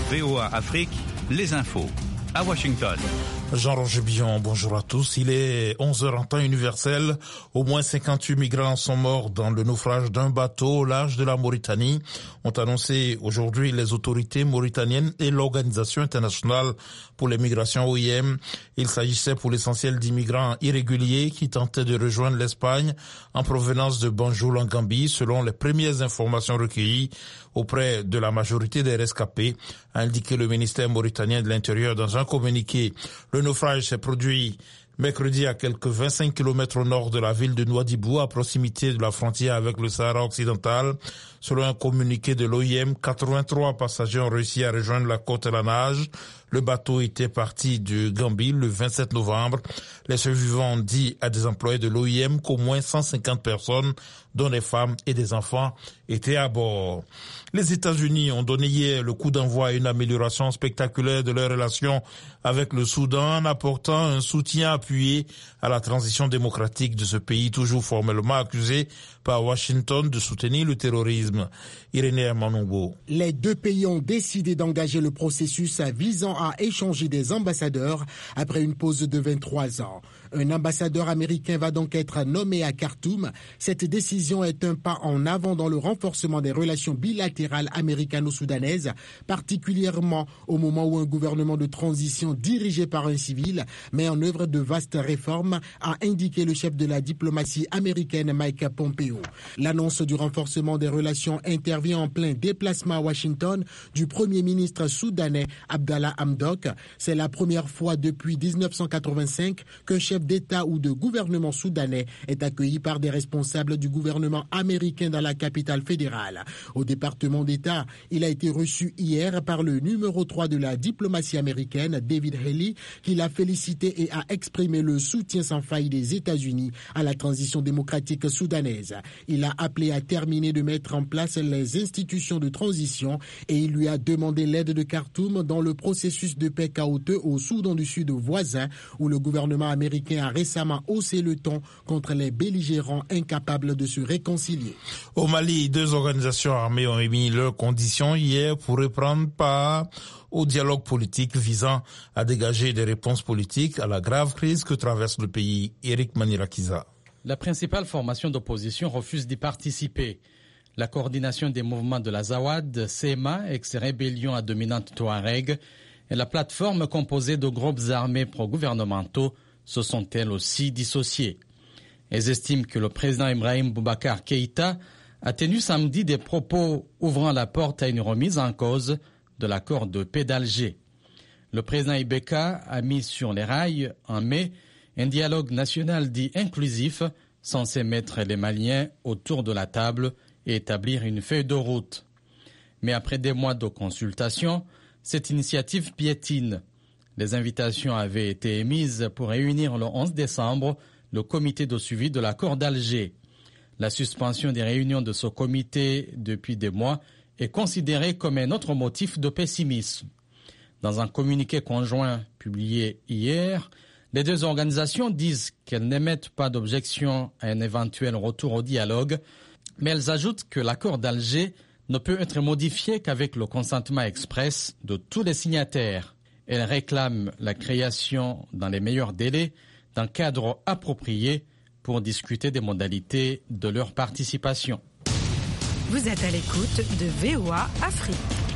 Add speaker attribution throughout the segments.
Speaker 1: VOA Afrique, les infos. À Washington.
Speaker 2: Jean-Roger Billon, bonjour à tous. Il est 11h en temps universel. Au moins 58 migrants sont morts dans le naufrage d'un bateau au large de la Mauritanie, ont annoncé aujourd'hui les autorités mauritaniennes et l'Organisation internationale pour les migrations OIM. Il s'agissait pour l'essentiel d'immigrants irréguliers qui tentaient de rejoindre l'Espagne en provenance de Banjul en Gambie, selon les premières informations recueillies auprès de la majorité des rescapés, a indiqué le ministère mauritanien de l'Intérieur dans un communiqué. Le naufrage s'est produit mercredi à quelques 25 km au nord de la ville de Nouadhibou, à proximité de la frontière avec le Sahara occidental. Selon un communiqué de l'OIM, 83 passagers ont réussi à rejoindre la côte à la nage. Le bateau était parti de Gambie le 27 novembre. Les survivants ont dit à des employés de l'OIM qu'au moins 150 personnes, dont des femmes et des enfants, étaient à bord. Les États-Unis ont donné hier le coup d'envoi à une amélioration spectaculaire de leurs relations avec le Soudan, en apportant un soutien appuyé à la transition démocratique de ce pays, toujours formellement accusé par Washington de soutenir le terrorisme. Irénée Manongo.
Speaker 3: Les deux pays ont décidé d'engager le processus visant à échanger des ambassadeurs après une pause de 23 ans. Un ambassadeur américain va donc être nommé à Khartoum. Cette décision est un pas en avant dans le renforcement des relations bilatérales américano-soudanaises, particulièrement au moment où un gouvernement de transition dirigé par un civil met en œuvre de vastes réformes, a indiqué le chef de la diplomatie américaine Mike Pompeo. L'annonce du renforcement des relations intervient en plein déplacement à Washington du premier ministre soudanais Abdallah Hamdok. C'est la première fois depuis 1985 qu'un chef d'État ou de gouvernement soudanais est accueilli par des responsables du gouvernement américain dans la capitale fédérale. Au département d'État, il a été reçu hier par le numéro 3 de la diplomatie américaine, David Haley, qui l'a félicité et a exprimé le soutien sans faille des États-Unis à la transition démocratique soudanaise. Il a appelé à terminer de mettre en place les institutions de transition et il lui a demandé l'aide de Khartoum dans le processus de paix chaotique au Soudan du Sud voisin, où le gouvernement américain a récemment haussé le ton contre les belligérants incapables de se réconcilier.
Speaker 2: Au Mali, deux organisations armées ont émis leurs conditions hier pour reprendre part au dialogue politique visant à dégager des réponses politiques à la grave crise que traverse le pays. Eric Manirakiza.
Speaker 4: La principale formation d'opposition refuse d'y participer. La coordination des mouvements de la Zawad, SEMA, ex-rébellion à dominante Touareg, et la plateforme composée de groupes armés pro-gouvernementaux se sont elles aussi dissociées. Elles estiment que le président Ibrahim Boubacar Keïta a tenu samedi des propos ouvrant la porte à une remise en cause de l'accord de paix d'Alger. Le président Ibeka a mis sur les rails en mai un dialogue national dit inclusif censé mettre les Maliens autour de la table et établir une feuille de route. Mais après des mois de consultation, cette initiative piétine. Les invitations avaient été émises pour réunir le 11 décembre le comité de suivi de l'accord d'Alger. La suspension des réunions de ce comité depuis des mois est considérée comme un autre motif de pessimisme. Dans un communiqué conjoint publié hier, les deux organisations disent qu'elles n'émettent pas d'objection à un éventuel retour au dialogue, mais elles ajoutent que l'accord d'Alger ne peut être modifié qu'avec le consentement express de tous les signataires. Elles réclament la création, dans les meilleurs délais, d'un cadre approprié pour discuter des modalités de leur participation.
Speaker 5: Vous êtes à l'écoute de VOA Afrique.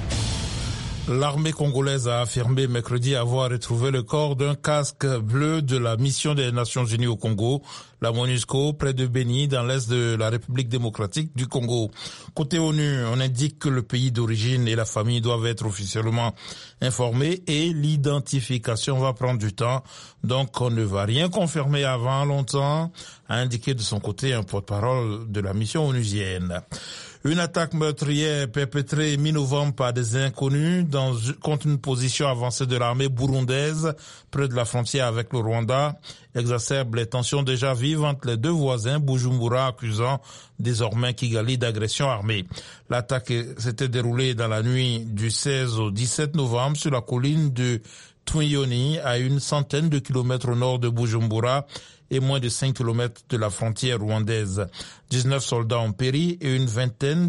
Speaker 2: L'armée congolaise a affirmé mercredi avoir retrouvé le corps d'un casque bleu de la mission des Nations Unies au Congo, la MONUSCO, près de Beni, dans l'est de la République démocratique du Congo. Côté ONU, on indique que le pays d'origine et la famille doivent être officiellement informés et l'identification va prendre du temps. Donc on ne va rien confirmer avant longtemps, a indiqué de son côté un porte-parole de la mission onusienne. Une attaque meurtrière perpétrée mi-novembre par des inconnus contre une position avancée de l'armée burundaise près de la frontière avec le Rwanda exacerbe les tensions déjà vives entre les deux voisins, Bujumbura accusant désormais Kigali d'agression armée. L'attaque s'était déroulée dans la nuit du 16 au 17 novembre sur la colline de Twinyoni, à une centaine de kilomètres au nord de Bujumbura et moins de 5 kilomètres de la frontière rwandaise. 19 soldats ont péri et une vingtaine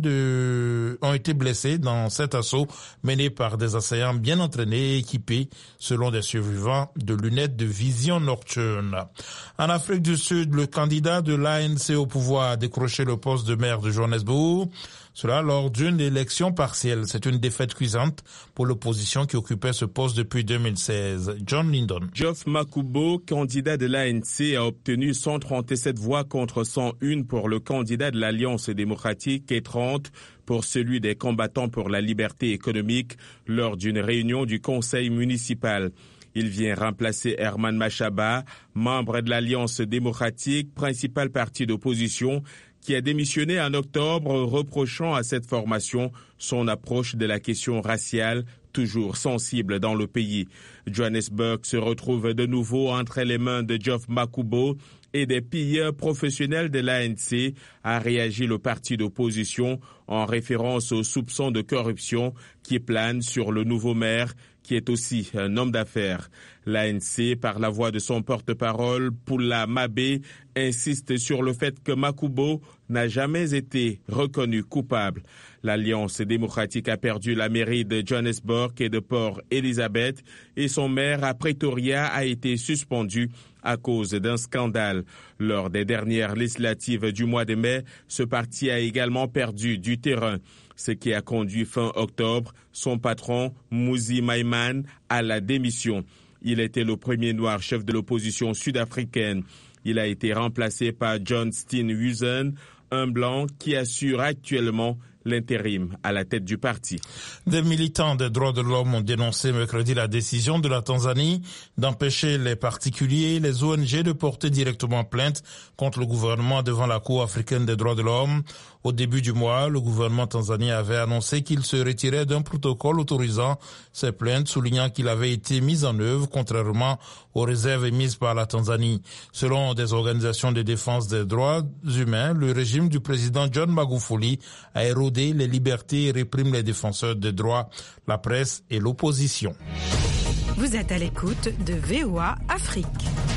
Speaker 2: ont été blessés dans cet assaut mené par des assaillants bien entraînés et équipés, selon des survivants, de lunettes de vision nocturne. En Afrique du Sud, le candidat de l'ANC au pouvoir a décroché le poste de maire de Johannesburg. Cela lors d'une élection partielle. C'est une défaite cuisante pour l'opposition qui occupait ce poste depuis 2016. John Lyndon.
Speaker 6: Geoff Makubo, candidat de l'ANC, a obtenu 137 voix contre 101 pour le candidat de l'Alliance démocratique et 30 pour celui des combattants pour la liberté économique lors d'une réunion du conseil municipal. Il vient remplacer Herman Mashaba, membre de l'Alliance démocratique, principal parti d'opposition, qui a démissionné en octobre, reprochant à cette formation son approche de la question raciale, toujours sensible dans le pays. Johannesburg se retrouve de nouveau entre les mains de Geoff Makubo et des pilleurs professionnels de l'ANC, a réagi le parti d'opposition en référence aux soupçons de corruption qui planent sur le nouveau maire, qui est aussi un homme d'affaires. L'ANC, par la voix de son porte-parole, Pula Mabe, insiste sur le fait que Makubo n'a jamais été reconnu coupable. L'Alliance démocratique a perdu la mairie de Johannesburg et de Port Elizabeth et son maire à Pretoria a été suspendu à cause d'un scandale. Lors des dernières législatives du mois de mai, ce parti a également perdu du terrain, ce qui a conduit fin octobre son patron, Mmusi Maimane, à la démission. Il était le premier noir chef de l'opposition sud-africaine. Il a été remplacé par John Steenhuisen, un blanc qui assure actuellement l'intérim à la tête du parti.
Speaker 2: Des militants des droits de l'homme ont dénoncé mercredi la décision de la Tanzanie d'empêcher les particuliers et les ONG de porter directement plainte contre le gouvernement devant la Cour africaine des droits de l'homme. Au début du mois, le gouvernement tanzanien avait annoncé qu'il se retirait d'un protocole autorisant ces plaintes, soulignant qu'il avait été mis en œuvre contrairement aux réserves émises par la Tanzanie. Selon des organisations de défense des droits humains, le régime du président John Magufuli a érodé les libertés et réprime les défenseurs des droits, la presse et l'opposition.
Speaker 5: Vous êtes à l'écoute de VOA Afrique.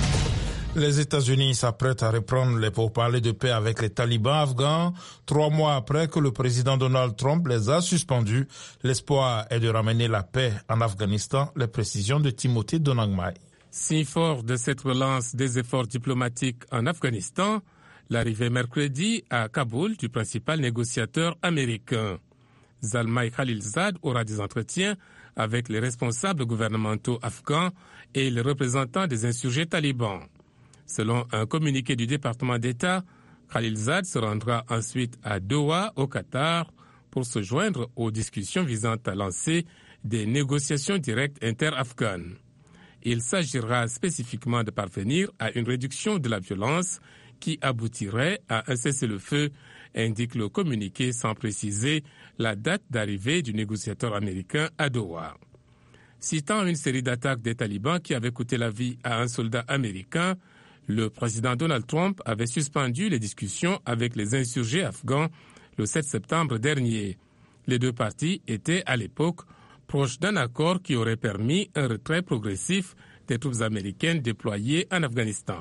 Speaker 2: Les États-Unis s'apprêtent à reprendre les pourparlers de paix avec les talibans afghans 3 mois après que le président Donald Trump les a suspendus. L'espoir est de ramener la paix en Afghanistan. Les précisions de Timothée Donangmai.
Speaker 7: Signe fort de cette relance des efforts diplomatiques en Afghanistan, l'arrivée mercredi à Kaboul du principal négociateur américain. Zalmay Khalilzad aura des entretiens avec les responsables gouvernementaux afghans et les représentants des insurgés talibans. Selon un communiqué du département d'État, Khalilzad se rendra ensuite à Doha, au Qatar, pour se joindre aux discussions visant à lancer des négociations directes inter-afghanes. Il s'agira spécifiquement de parvenir à une réduction de la violence qui aboutirait à un cessez-le-feu, indique le communiqué sans préciser la date d'arrivée du négociateur américain à Doha. Citant une série d'attaques des talibans qui avaient coûté la vie à un soldat américain, le président Donald Trump avait suspendu les discussions avec les insurgés afghans le 7 septembre dernier. Les deux parties étaient à l'époque proches d'un accord qui aurait permis un retrait progressif des troupes américaines déployées en Afghanistan.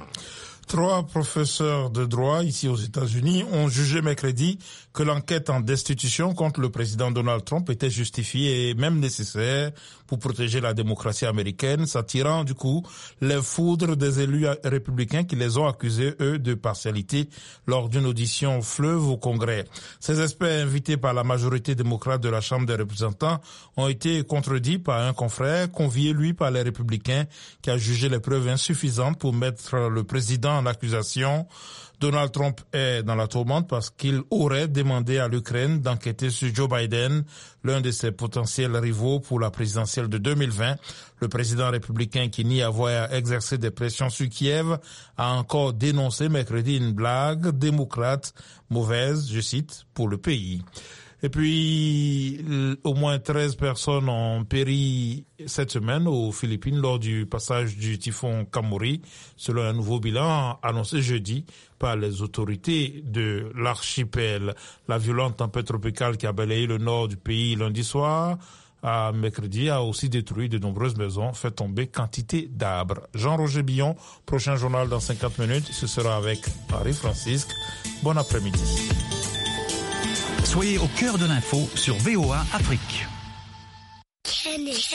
Speaker 2: 3 professeurs de droit ici aux États-Unis ont jugé mercredi que l'enquête en destitution contre le président Donald Trump était justifiée et même nécessaire pour protéger la démocratie américaine, s'attirant du coup les foudres des élus républicains qui les ont accusés, eux, de partialité lors d'une audition fleuve au Congrès. Ces experts invités par la majorité démocrate de la Chambre des représentants ont été contredits par un confrère convié, lui, par les républicains qui a jugé les preuves insuffisantes pour mettre le président en accusation. Donald Trump est dans la tourmente parce qu'il aurait demandé à l'Ukraine d'enquêter sur Joe Biden, l'un de ses potentiels rivaux pour la présidentielle de 2020. Le président républicain qui nie avoir exercé des pressions sur Kiev a encore dénoncé mercredi une blague démocrate mauvaise, je cite, pour le pays. Et puis, au moins 13 personnes ont péri cette semaine aux Philippines lors du passage du typhon Kamuri, selon un nouveau bilan annoncé jeudi par les autorités de l'archipel. La violente tempête tropicale qui a balayé le nord du pays lundi soir mercredi a aussi détruit de nombreuses maisons, fait tomber quantité d'arbres. Jean-Roger Billon, prochain journal dans 50 minutes, ce sera avec Henri Francisque. Bon après-midi.
Speaker 1: Soyez au cœur de l'info sur VOA Afrique.